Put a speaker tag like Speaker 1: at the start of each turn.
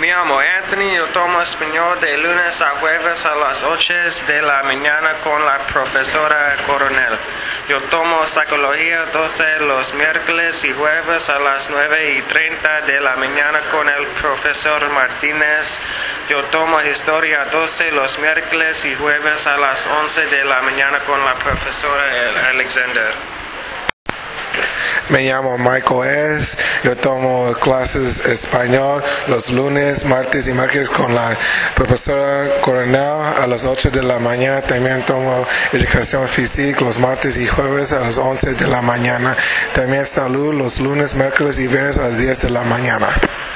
Speaker 1: Me llamo Anthony, yo tomo español de lunes a jueves a las 8 de la mañana con la profesora Coronel. Yo tomo psicología 12 los miércoles y jueves a las 9:30 de la mañana con el profesor Martínez. Yo tomo historia 12 los miércoles y jueves a las 11 de la mañana con la profesora Alexander.
Speaker 2: Me llamo Michael S. Yo tomo clases español los lunes, martes y miércoles con la profesora Coronel a las 8 de la mañana. También tomo educación física los martes y jueves a las 11 de la mañana. También salud los lunes, miércoles y viernes a las 10 de la mañana.